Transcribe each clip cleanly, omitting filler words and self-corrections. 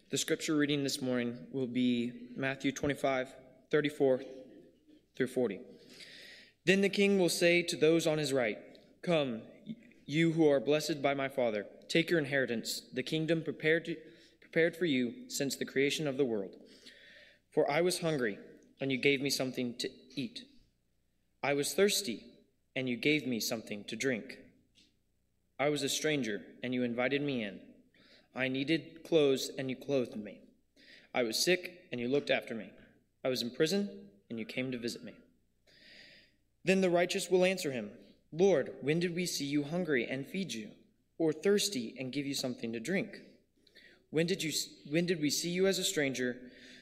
The scripture reading this morning will be Matthew 25, 34 through 40. Then the king will say to those on his right, "Come, you who are blessed by my Father, take your inheritance, the kingdom prepared for you since the creation of the world. For I was hungry, and you gave me something to eat. I was thirsty, and you gave me something to drink. I was a stranger, and you invited me in. I needed clothes, and you clothed me. I was sick, and you looked after me. I was in prison, and you came to visit me." Then the righteous will answer him, "Lord, when did we see you hungry and feed you, or thirsty and give you something to drink? When did we see you as a stranger,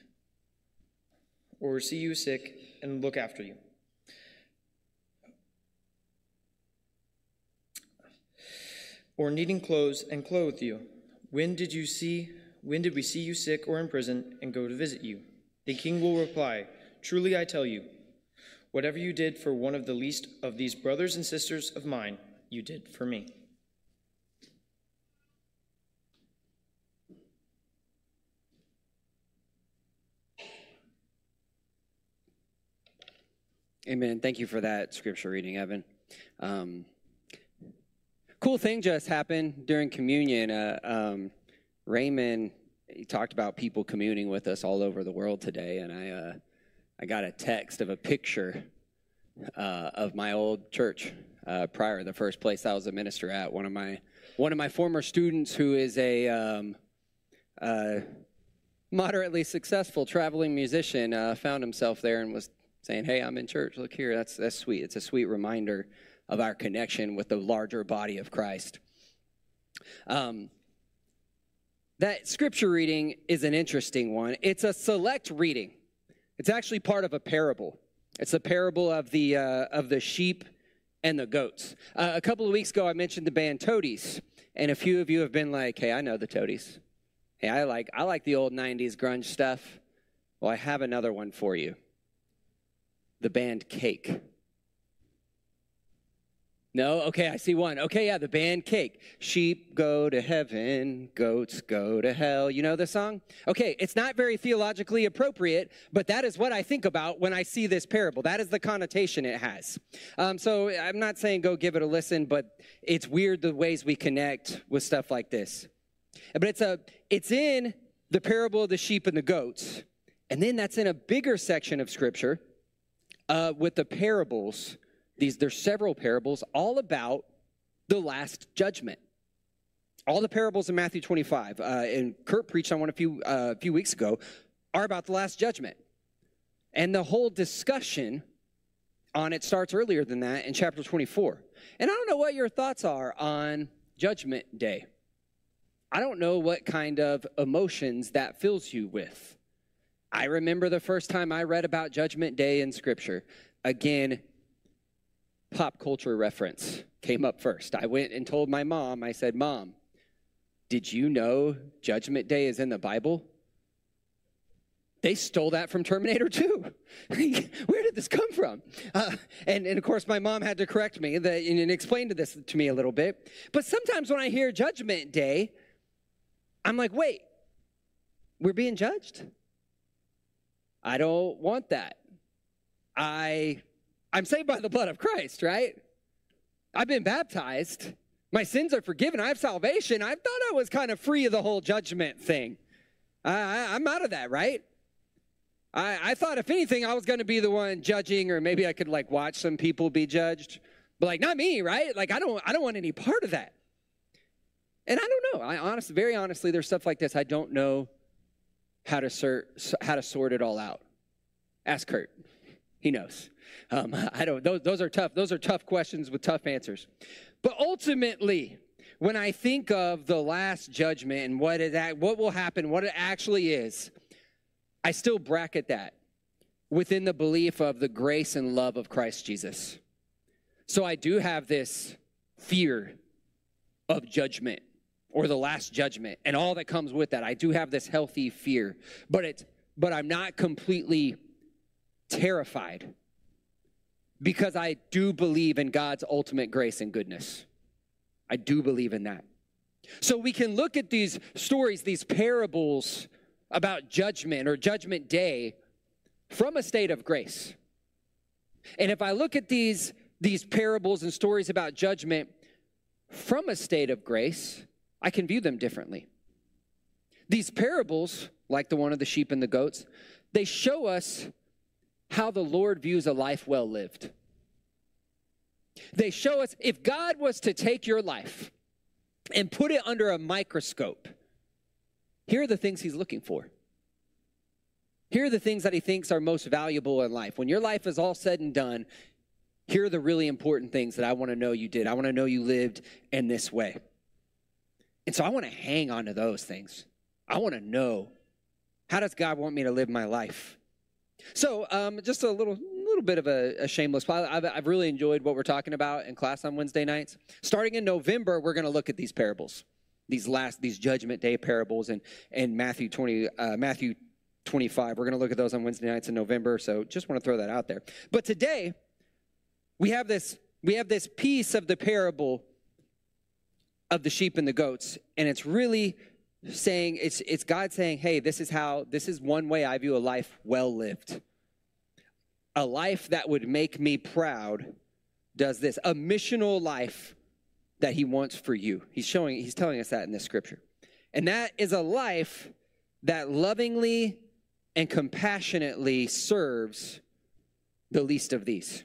or see you sick and look after you? Or needing clothes and clothe you? When did we see you sick or in prison and go to visit you?" The king will reply, "Truly I tell you, whatever you did for one of the least of these brothers and sisters of mine, you did for me." Amen. Thank you for that scripture reading, Evan. Cool thing just happened during communion. Raymond, he talked about people communing with us all over the world today, and I got a text of a picture of my old church prior, the first place I was a minister at. One of my former students, who is a moderately successful traveling musician, found himself there and was saying, "Hey, I'm in church. Look here." That's sweet. It's a sweet reminder of our connection with the larger body of Christ. That scripture reading is an interesting one. It's a select reading. It's actually part of a parable. It's a parable of the sheep and the goats. A couple of weeks ago, I mentioned the band Toadies, and a few of you have been like, "Hey, I know the Toadies. Hey, I like the old 90s grunge stuff." Well, I have another one for you. The band Cake. No? Okay, I see one. Okay, yeah, the band Cake. Sheep go to heaven, goats go to hell. You know the song? Okay, it's not very theologically appropriate, but that is what I think about when I see this parable. That is the connotation it has. So I'm not saying go give it a listen, but it's weird the ways we connect with stuff like this. But it's in the parable of the sheep and the goats, and then that's in a bigger section of Scripture with the parables. There's several parables all about the last judgment. All the parables in Matthew 25, and Kurt preached on one a few weeks ago, are about the last judgment. And the whole discussion on it starts earlier than that in chapter 24. And I don't know what your thoughts are on Judgment Day. I don't know what kind of emotions that fills you with. I remember the first time I read about Judgment Day in Scripture. Again, pop culture reference came up first. I went and told my mom, I said, "Mom, did you know Judgment Day is in the Bible?" They stole that from Terminator 2. Where did this come from? And of course, my mom had to correct me and explain this to me a little bit. But sometimes when I hear Judgment Day, I'm like, wait, we're being judged? I don't want that. I'm saved by the blood of Christ, right? I've been baptized. My sins are forgiven. I have salvation. I thought I was kind of free of the whole judgment thing. I'm out of that, right? I thought, if anything, I was going to be the one judging, or maybe I could watch some people be judged. But not me, right? I don't want any part of that. And I don't know. Very honestly, there's stuff like this. I don't know how to sort it all out. Ask Kurt. He knows. I don't. Those are tough. Those are tough questions with tough answers. But ultimately, when I think of the last judgment and what will happen, what it actually is, I still bracket that within the belief of the grace and love of Christ Jesus. So I do have this fear of judgment, or the last judgment, and all that comes with that. I do have this healthy fear, but I'm not completely terrified, because I do believe in God's ultimate grace and goodness. I do believe in that. So we can look at these stories, these parables about judgment or judgment day from a state of grace. And if I look at these parables and stories about judgment from a state of grace, I can view them differently. These parables, like the one of the sheep and the goats, they show us how the Lord views a life well lived. They show us if God was to take your life and put it under a microscope, here are the things he's looking for. Here are the things that he thinks are most valuable in life. When your life is all said and done, here are the really important things that I want to know you did. I want to know you lived in this way. And so I want to hang on to those things. I want to know, how does God want me to live my life? So just a little bit of a shameless plug. I've really enjoyed what we're talking about in class on Wednesday nights. Starting in November, we're going to look at these parables, these Judgment Day parables, and Matthew 25. We're going to look at those on Wednesday nights in November. So just want to throw that out there. But today, we have this piece of the parable of the sheep and the goats, and it's really saying, it's God saying, hey, this is one way I view a life well lived. A life that would make me proud does this. A missional life that he wants for you. He's telling us that in this scripture. And that is a life that lovingly and compassionately serves the least of these.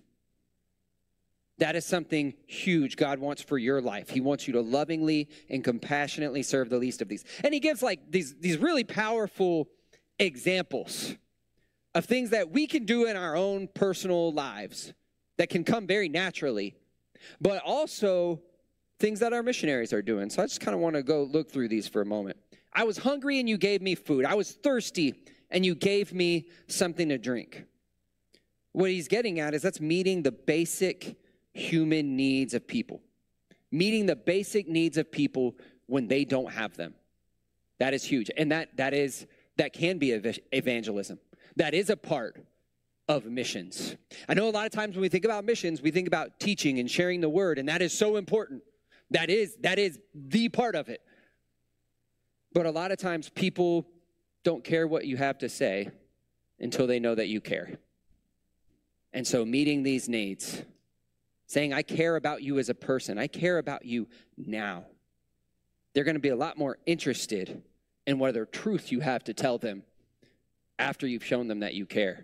That is something huge God wants for your life. He wants you to lovingly and compassionately serve the least of these. And he gives like these really powerful examples of things that we can do in our own personal lives that can come very naturally, but also things that our missionaries are doing. So I just kind of want to go look through these for a moment. I was hungry and you gave me food. I was thirsty and you gave me something to drink. What he's getting at is that's meeting the basic human needs of people. Meeting the basic needs of people when they don't have them. That is huge. And that can be evangelism. That is a part of missions. I know a lot of times when we think about missions, we think about teaching and sharing the word, and that is so important. That is the part of it. But a lot of times people don't care what you have to say until they know that you care. And so meeting these needs, saying, I care about you as a person. I care about you now. They're going to be a lot more interested in whatever truth you have to tell them after you've shown them that you care.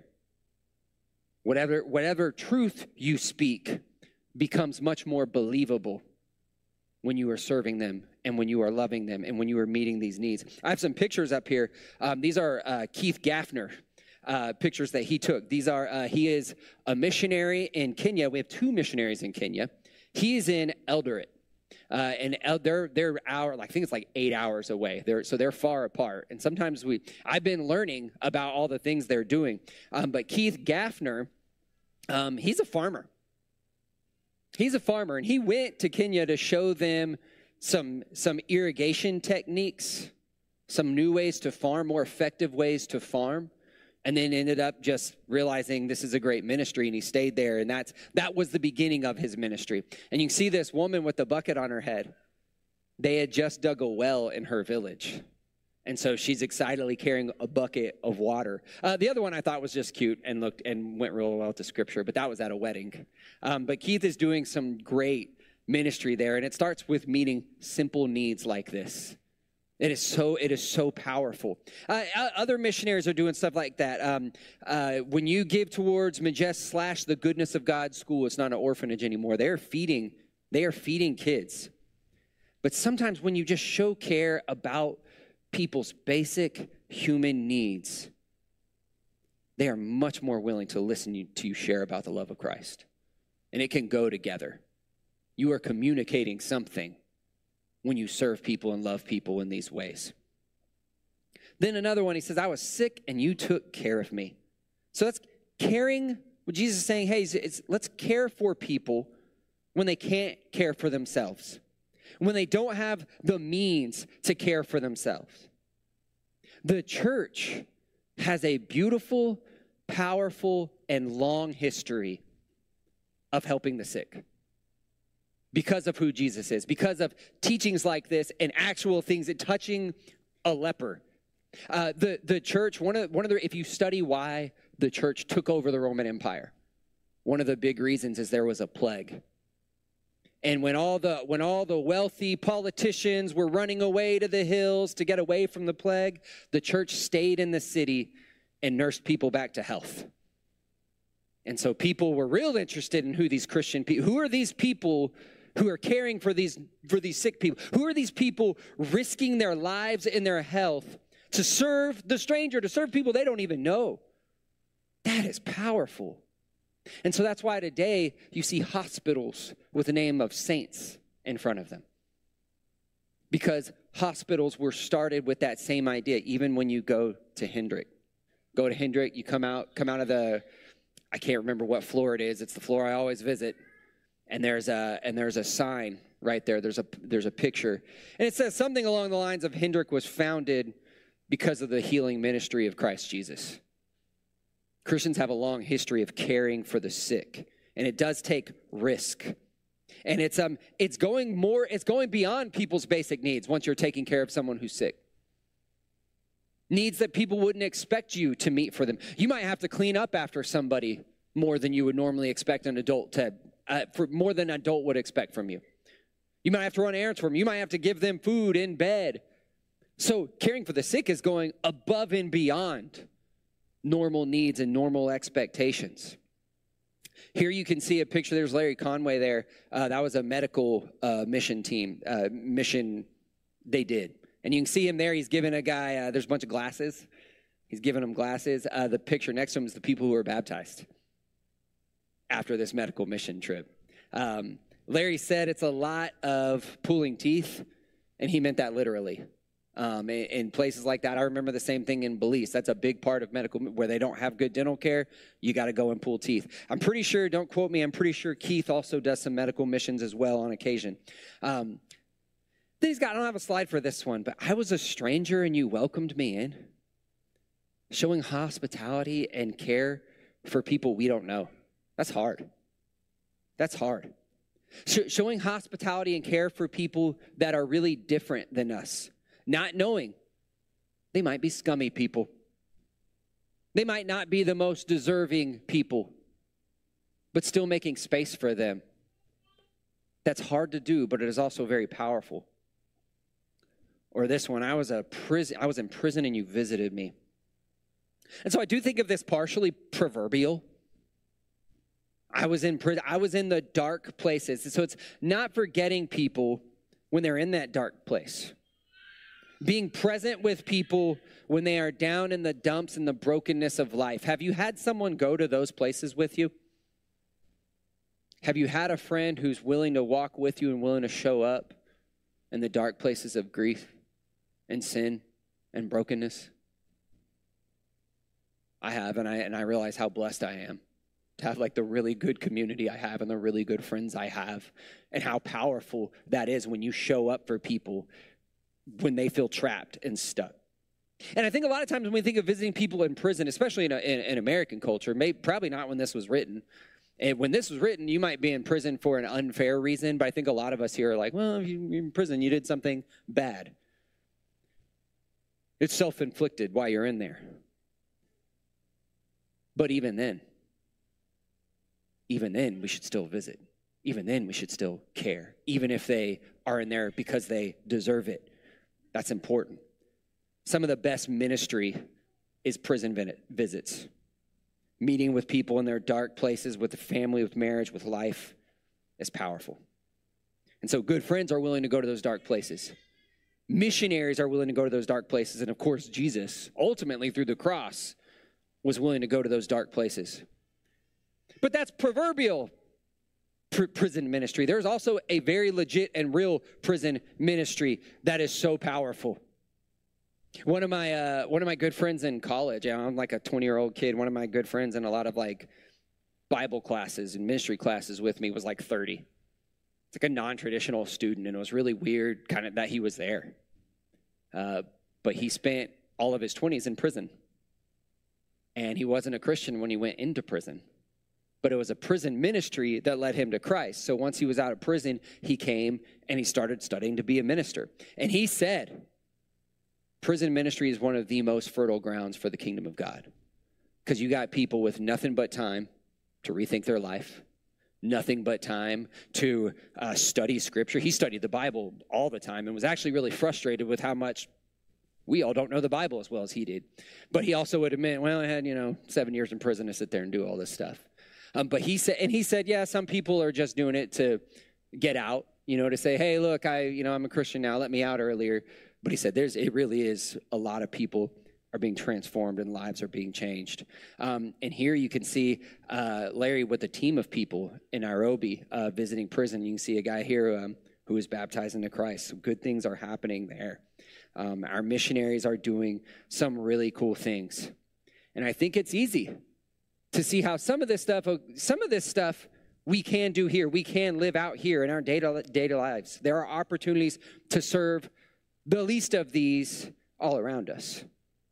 Whatever truth you speak becomes much more believable when you are serving them and when you are loving them and when you are meeting these needs. I have some pictures up here. These are Keith Gaffner pictures that he took. These are, he is a missionary in Kenya. We have 2 missionaries in Kenya. He's in Eldoret. And they're I think it's like 8 hours away. They're far apart. And sometimes I've been learning about all the things they're doing. But Keith Gaffner, he's a farmer. He's a farmer, and he went to Kenya to show them some irrigation techniques, some new ways to farm, more effective ways to farm. And then ended up just realizing this is a great ministry, and he stayed there, and that was the beginning of his ministry. And you can see this woman with the bucket on her head. They had just dug a well in her village, and so she's excitedly carrying a bucket of water. The other one I thought was just cute and went real well to Scripture, but that was at a wedding. But Keith is doing some great ministry there, and it starts with meeting simple needs like this. It is so powerful. Other missionaries are doing stuff like that. When you give towards Majest / the Goodness of God School, it's not an orphanage anymore. They are feeding kids. But sometimes when you just show care about people's basic human needs, they are much more willing to listen to you share about the love of Christ. And it can go together. You are communicating something when you serve people and love people in these ways. Then another one, he says, I was sick and you took care of me. So that's caring. What Jesus is saying, hey, let's care for people when they can't care for themselves, when they don't have the means to care for themselves. The church has a beautiful, powerful, and long history of helping the sick. Because of who Jesus is, because of teachings like this and actual things, and touching a leper, The church, one of the, if you study why the church took over the Roman Empire, one of the big reasons is there was a plague. And when all the wealthy politicians were running away to the hills to get away from the plague, the church stayed in the city and nursed people back to health. And so people were real interested in who these Christian people, who are these people who are caring for these sick people? Who are these people risking their lives and their health to serve the stranger, to serve people they don't even know? That is powerful. And so that's why today you see hospitals with the name of saints in front of them. Because hospitals were started with that same idea. Even when you go to Hendrick, you come out of the, I can't remember what floor it is. It's the floor I always visit. And there's a sign right there. There's a picture. And it says something along the lines of Hendrick was founded because of the healing ministry of Christ Jesus. Christians have a long history of caring for the sick, and it does take risk. And it's going beyond people's basic needs once you're taking care of someone who's sick. Needs that people wouldn't expect you to meet for them. You might have to clean up after somebody more than you would normally expect an adult to, for more than an adult would expect from you. You might have to run errands for them. You might have to give them food in bed. So caring for the sick is going above and beyond normal needs and normal expectations. Here you can see a picture. There's Larry Conway there. That was a medical mission team, mission they did. And you can see him there. He's giving a guy, there's a bunch of glasses. He's giving him glasses. The picture next to him is the people who were baptized after this medical mission trip. Larry said it's a lot of pulling teeth, and he meant that literally. In places like that, I remember the same thing in Belize. That's a big part of medical, where they don't have good dental care. You got to go and pull teeth. I'm pretty sure, don't quote me, I'm pretty sure Keith also does some medical missions as well on occasion. I don't have a slide for this one, but I was a stranger and you welcomed me in. Showing hospitality and care for people we don't know. That's hard. That's hard. Showing hospitality and care for people that are really different than us. Not knowing they might be scummy people. They might not be the most deserving people, but still making space for them. That's hard to do, but it is also very powerful. Or this one, I was in prison and you visited me. And so I do think of this partially proverbial. I was in prison. I was in the dark places. So it's not forgetting people when they're in that dark place. Being present with people when they are down in the dumps and the brokenness of life. Have you had someone go to those places with you? Have you had a friend who's willing to walk with you and willing to show up in the dark places of grief and sin and brokenness? I have, and I realize how blessed I am to have like the really good community I have and the really good friends I have, and how powerful that is when you show up for people when they feel trapped and stuck. And I think a lot of times when we think of visiting people in prison, especially in American culture, probably not when this was written. And when this was written, you might be in prison for an unfair reason, but I think a lot of us here are like, well, if you're in prison, you did something bad. It's self-inflicted while you're in there. But even then, we should still visit. Even then, we should still care, even if they are in there because they deserve it. That's important. Some of the best ministry is prison visits. Meeting with people in their dark places, with the family, with marriage, with life, is powerful. And so good friends are willing to go to those dark places. Missionaries are willing to go to those dark places. And of course, Jesus, ultimately through the cross, was willing to go to those dark places. But that's proverbial prison ministry. There's also a very legit and real prison ministry that is so powerful. One of my good friends in college, I'm like a 20-year-old kid, one of my good friends in a lot of like Bible classes and ministry classes with me was like 30. It's like a non-traditional student, and it was really weird kind of that he was there. But he spent all of his 20s in prison. And he wasn't a Christian when he went into prison. But it was a prison ministry that led him to Christ. So once he was out of prison, he came and he started studying to be a minister. And he said, prison ministry is one of the most fertile grounds for the kingdom of God, because you got people with nothing but time to rethink their life, nothing but time to study Scripture. He studied the Bible all the time and was actually really frustrated with how much we all don't know the Bible as well as he did. But he also would admit, well, I had, 7 years in prison to sit there and do all this stuff. But he said, yeah, some people are just doing it to get out, to say, hey, look, I'm a Christian now, let me out earlier. But he said, it really is a lot of people are being transformed and lives are being changed. And here you can see Larry with a team of people in Nairobi visiting prison. You can see a guy here who is baptized into Christ. So good things are happening there. Our missionaries are doing some really cool things. And I think it's easy to see how some of this stuff we can do here. We can live out here in our daily lives. There are opportunities to serve the least of these all around us.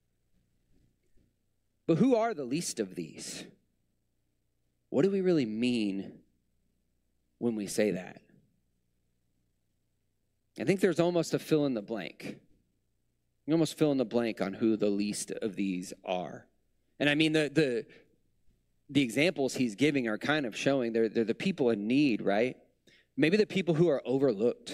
But who are the least of these? What do we really mean when we say that? I think there's almost a fill in the blank. You almost fill in the blank on who the least of these are. And I mean, the examples he's giving are kind of showing they're the people in need, right? Maybe the people who are overlooked.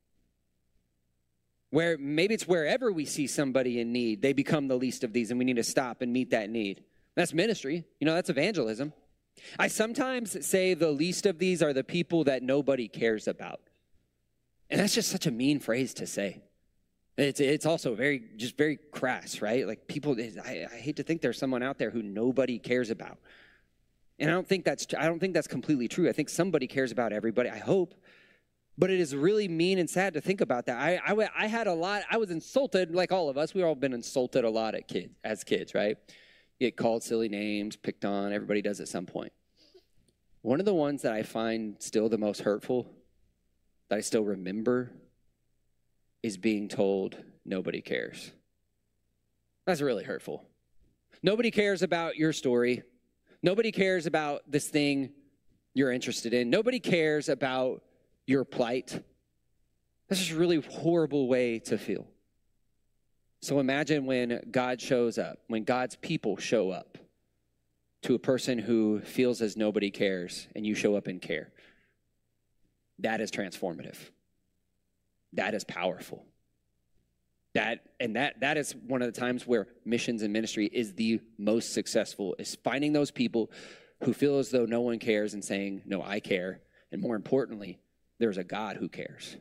Where maybe it's wherever we see somebody in need, they become the least of these, and we need to stop and meet that need. That's ministry. That's evangelism. I sometimes say the least of these are the people that nobody cares about. And that's just such a mean phrase to say. It's also very crass, right? Like people, I hate to think there's someone out there who nobody cares about. And I don't think that's completely true. I think somebody cares about everybody, I hope. But it is really mean and sad to think about that. I was insulted, like all of us. We've all been insulted a lot as kids, right? You get called silly names, picked on. Everybody does at some point. One of the ones that I find still the most hurtful, that I still remember, is being told nobody cares. That's really hurtful. Nobody cares about your story. Nobody cares about this thing you're interested in. Nobody cares about your plight. That's just a really horrible way to feel. So imagine when God shows up, when God's people show up to a person who feels as nobody cares, and you show up and care. That is transformative. That is powerful. That is one of the times where missions and ministry is the most successful, is finding those people who feel as though no one cares and saying, no, I care. And more importantly, there's a God who cares.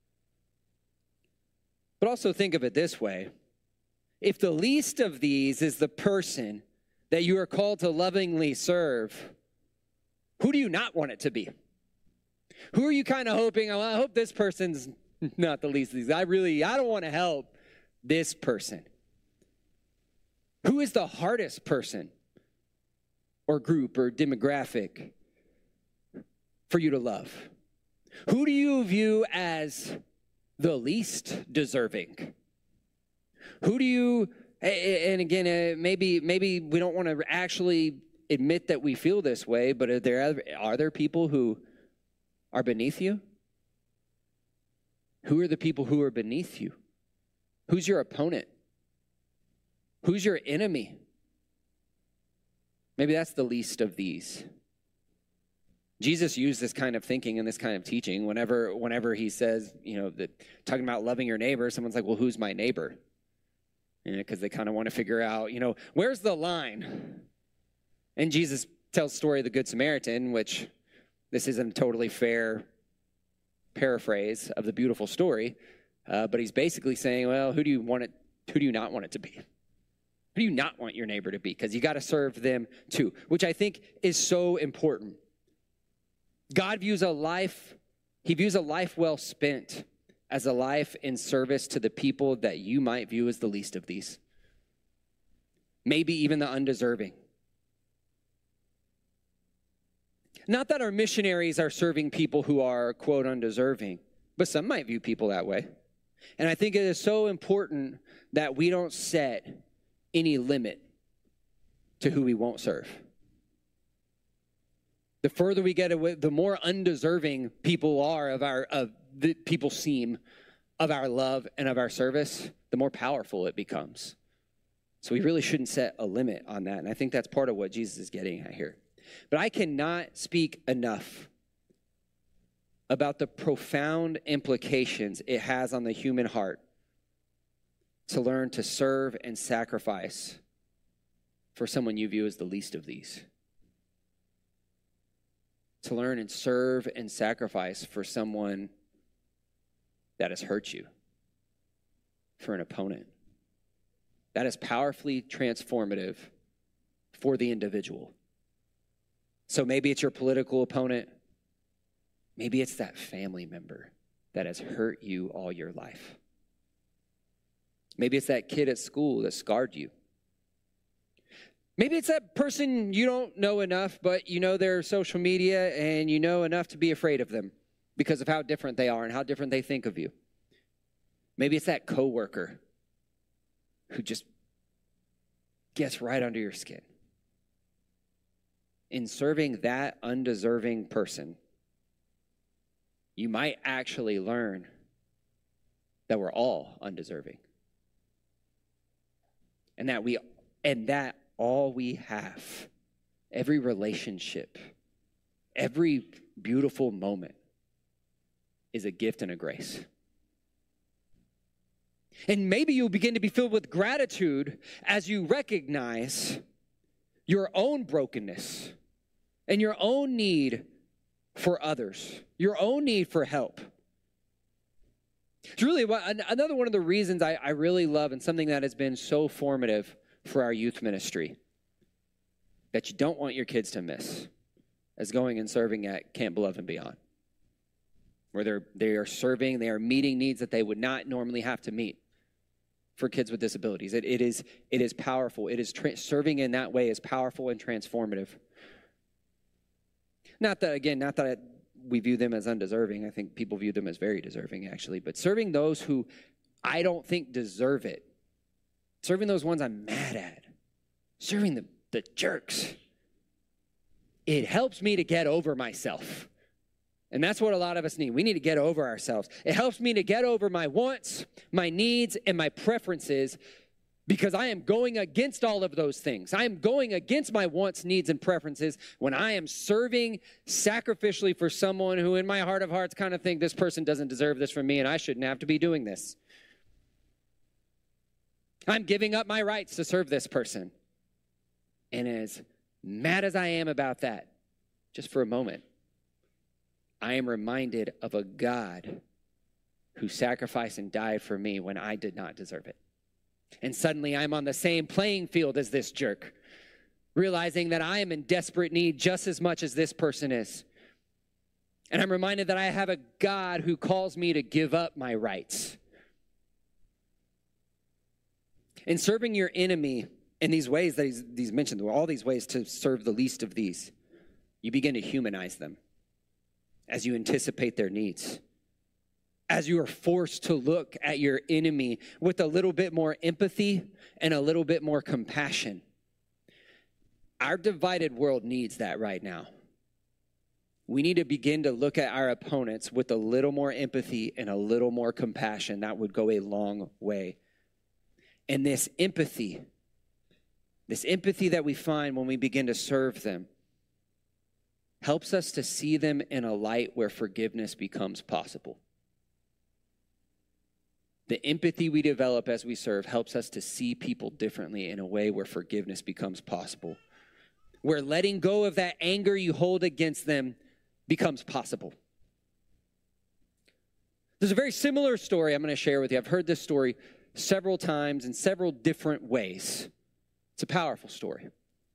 But also think of it this way. If the least of these is the person that you are called to lovingly serve, who do you not want it to be? Who are you kind of hoping, I hope this person's not the least of these. I don't want to help this person. Who is the hardest person or group or demographic for you to love? Who do you view as the least deserving? Who do you, and again, maybe we don't want to actually admit that we feel this way, but are there people who are beneath you? Who are the people who are beneath you? Who's your opponent? Who's your enemy? Maybe that's the least of these. Jesus used this kind of thinking and this kind of teaching whenever he says, talking about loving your neighbor, someone's like, well, who's my neighbor? Because they kind of want to figure out, where's the line? And Jesus tells the story of the Good Samaritan, which this isn't a totally fair paraphrase of the beautiful story, but he's basically saying, well, who do you not want it to be? Who do you not want your neighbor to be? Because you got to serve them too, which I think is so important. God views a life well spent as a life in service to the people that you might view as the least of these. Maybe even the undeserving. Not that our missionaries are serving people who are, quote, undeserving, but some might view people that way. And I think it is so important that we don't set any limit to who we won't serve. The further we get away, the more undeserving people are of the people seem of our love and of our service, the more powerful it becomes. So we really shouldn't set a limit on that. And I think that's part of what Jesus is getting at here. But I cannot speak enough about the profound implications it has on the human heart to learn to serve and sacrifice for someone you view as the least of these. To learn and serve and sacrifice for someone that has hurt you, for an opponent. That is powerfully transformative for the individual. So maybe it's your political opponent. Maybe it's that family member that has hurt you all your life. Maybe it's that kid at school that scarred you. Maybe it's that person you don't know enough, but you know their social media and you know enough to be afraid of them because of how different they are and how different they think of you. Maybe it's that coworker who just gets right under your skin. In serving that undeserving person, you might actually learn that we're all undeserving. And that all we have, every relationship, every beautiful moment is a gift and a grace. And maybe you'll begin to be filled with gratitude as you recognize your own brokenness and your own need for others, your own need for help. It's really another one of the reasons I really love, and something that has been so formative for our youth ministry that you don't want your kids to miss, as going and serving at Camp Beloved and Beyond, where they are serving, they are meeting needs that they would not normally have to meet for kids with disabilities. It is powerful. It is serving in that way is powerful and transformative. Not that we view them as undeserving. I think people view them as very deserving, actually. But serving those who I don't think deserve it, serving those ones I'm mad at, serving the jerks, it helps me to get over myself. And that's what a lot of us need. We need to get over ourselves. It helps me to get over my wants, my needs, and my preferences, because I am going against all of those things. I am going against my wants, needs, and preferences when I am serving sacrificially for someone who in my heart of hearts kind of think this person doesn't deserve this from me and I shouldn't have to be doing this. I'm giving up my rights to serve this person. And as mad as I am about that, just for a moment, I am reminded of a God who sacrificed and died for me when I did not deserve it. And suddenly I'm on the same playing field as this jerk, realizing that I am in desperate need just as much as this person is. And I'm reminded that I have a God who calls me to give up my rights. In serving your enemy in these ways that he's mentioned, all these ways to serve the least of these, you begin to humanize them as you anticipate their needs. As you are forced to look at your enemy with a little bit more empathy and a little bit more compassion. Our divided world needs that right now. We need to begin to look at our opponents with a little more empathy and a little more compassion. That would go a long way. And this empathy that we find when we begin to serve them, helps us to see them in a light where forgiveness becomes possible. The empathy we develop as we serve helps us to see people differently in a way where forgiveness becomes possible. Where letting go of that anger you hold against them becomes possible. There's a very similar story I'm going to share with you. I've heard this story several times in several different ways. It's a powerful story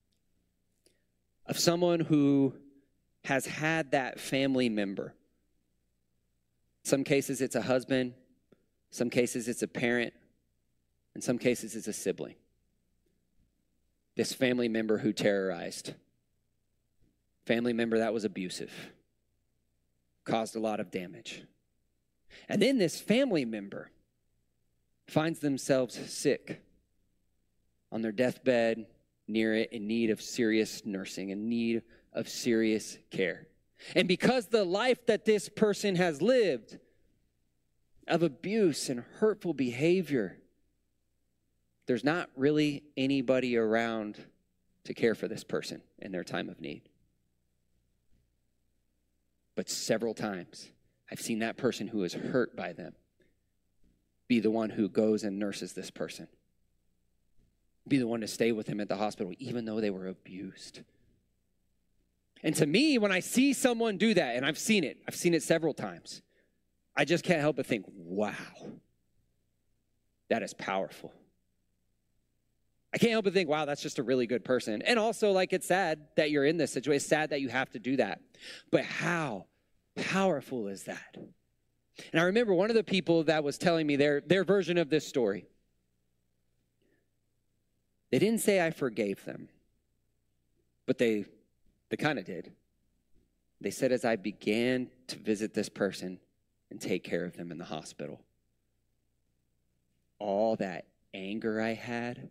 of someone who has had that family member. Some cases it's a husband, some cases it's a parent, in some cases it's a sibling. This family member who terrorized, family member that was abusive, caused a lot of damage. And then this family member finds themselves sick on their deathbed, near it, in need of serious nursing, in need of serious care. And because the life that this person has lived, of abuse and hurtful behavior, there's not really anybody around to care for this person in their time of need. But several times, I've seen that person who is hurt by them be the one who goes and nurses this person. Be the one to stay with him at the hospital, even though they were abused. And to me, when I see someone do that, and I've seen it several times, I just can't help but think, wow, that is powerful. I can't help but think, wow, that's just a really good person. And also, like, it's sad that you're in this situation. It's sad that you have to do that. But how powerful is that? And I remember one of the people that was telling me their version of this story. They didn't say I forgave them, but they kind of did. They said, as I began to visit this person and take care of them in the hospital, all that anger I had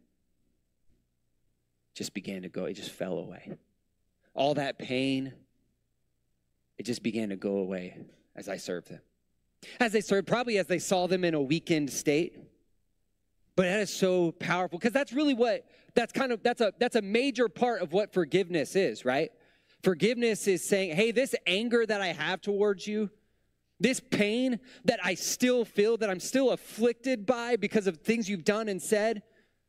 just began to go. It just fell away. All that pain, it just began to go away as I served them. As they served, probably as they saw them in a weakened state. But that is so powerful, because that's really that's a major part of what forgiveness is, right? Forgiveness is saying, hey, this anger that I have towards you, this pain that I still feel, that I'm still afflicted by because of things you've done and said,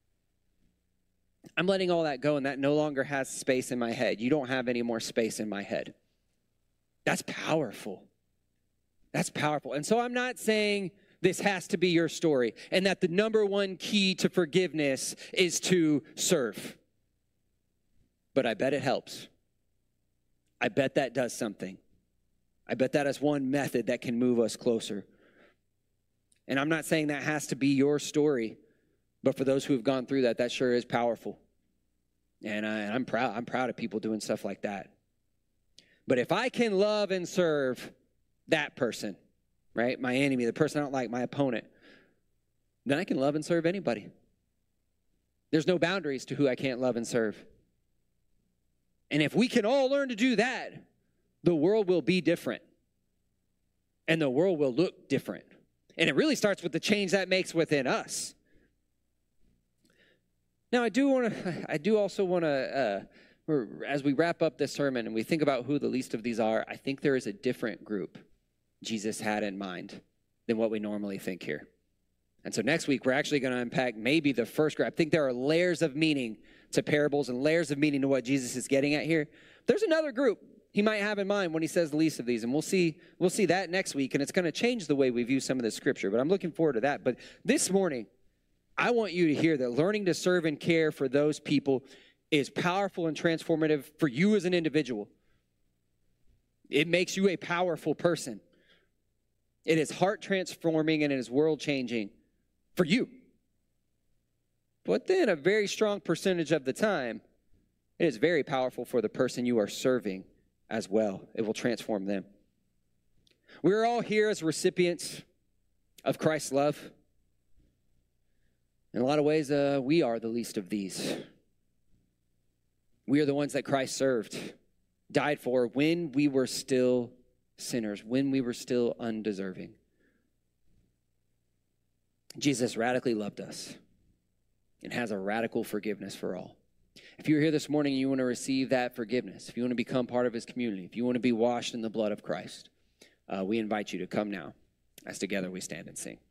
I'm letting all that go, and that no longer has space in my head. You don't have any more space in my head. That's powerful. That's powerful. And so I'm not saying this has to be your story and that the number one key to forgiveness is to serve. But I bet it helps. I bet that does something. I bet that is one method that can move us closer. And I'm not saying that has to be your story, but for those who have gone through that, that sure is powerful. And I'm proud. I'm proud of people doing stuff like that. But if I can love and serve that person, right, my enemy, the person I don't like, my opponent, then I can love and serve anybody. There's no boundaries to who I can't love and serve. And if we can all learn to do that, the world will be different. And the world will look different. And it really starts with the change that makes within us. Now, I do also want to, as we wrap up this sermon and we think about who the least of these are, I think there is a different group Jesus had in mind than what we normally think here. And so next week, we're actually going to unpack maybe the first group. I think there are layers of meaning to parables and layers of meaning to what Jesus is getting at here. There's another group he might have in mind when he says the least of these, and we'll see that next week, and it's going to change the way we view some of the scripture, but I'm looking forward to that. But this morning, I want you to hear that learning to serve and care for those people is powerful and transformative for you as an individual. It makes you a powerful person. It is heart transforming and it is world changing for you. But then a very strong percentage of the time, it is very powerful for the person you are serving as well. It will transform them. We're all here as recipients of Christ's love. In a lot of ways, we are the least of these. We are the ones that Christ served, died for when we were still sinners, when we were still undeserving. Jesus radically loved us and has a radical forgiveness for all. If you're here this morning and you want to receive that forgiveness, if you want to become part of his community, if you want to be washed in the blood of Christ, we invite you to come now as together we stand and sing.